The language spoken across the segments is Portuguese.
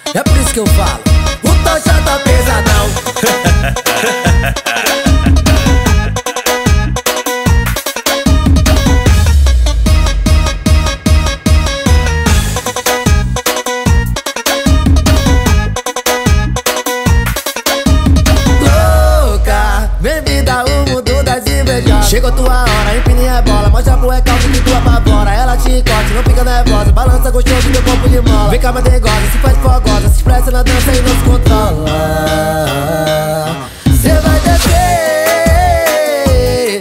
É por isso que eu falo, o Tocha tá pesadão. Louca, vem me dar o mundo das invejosas. Chegou tua hora, empine a bola, mostra pro recalque que tu apavora. Ela te encote, não fica nervosa, balança gostoso, meu corpo de mola. Vem cá, madegosa, se faz fogosa, se expressa na dança e não se controla. Cê vai descer,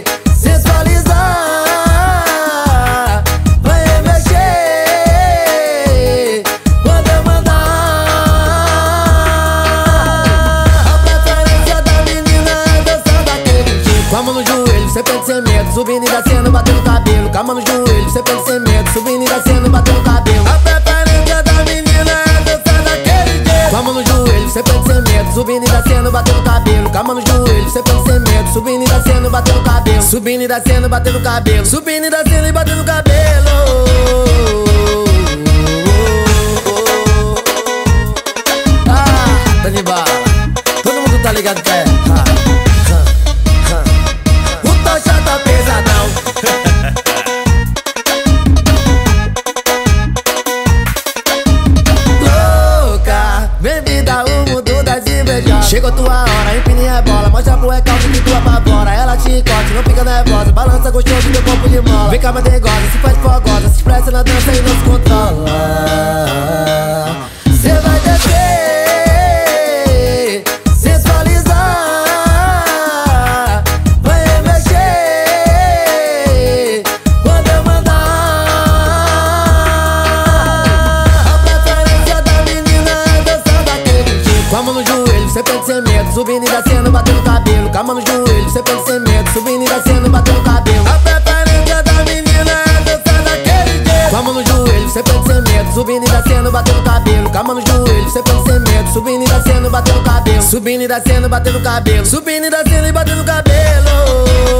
sensualizar, vai mexer quando eu mandar. A preferência da menina é dançar daquele jeito. Com a mão no joelho, cê pede sem medo, subindo e descendo, batendo cabelo. Com a mão no joelho, cê pede sem medo, subindo e descendo, batendo cabelo. A preferência da menina é dançar daquele jeito. Com a mão no joelho, cê pede sem medo, subindo e descendo, batendo cabelo. Com a mão no joelho, cê pede sem medo, subindo e descendo, batendo cabelo. Subindo e descendo, batendo cabelo. Subindo e descendo e batendo cabelo. Ah, tá de bala. Todo mundo tá ligado que é. O Tocha tá pesadão. Louca, vem me dar o mundo das invejosas. Chegou tua hora, empine a bola, mostra pro recalque que tu apavora. Ela te encote, não fica nervosa, balança gostoso, meu corpo de mola. Vem cá, madegosa, se faz fogosa, se expressa na dança e não se controla. Cê vai descer, sensualizar, vai mexer quando eu mandar. A preferência da menina é dançar daquele jeito. Com a mão no joelho, cê pede sem medo, subindo e descendo, batendo cabelo. Com a mão no joelho, cê pede sem medo, subindo e descendo, batendo cabelo. A preferência da menina é dançar daquele jeito. Com a mão no joelho, cê pede sem medo, subindo e descendo, batendo cabelo. Com a mão no joelho, cê pede sem medo, subindo e descendo, batendo cabelo. Subindo e descendo, batendo cabelo. Subindo e descendo e batendo cabelo.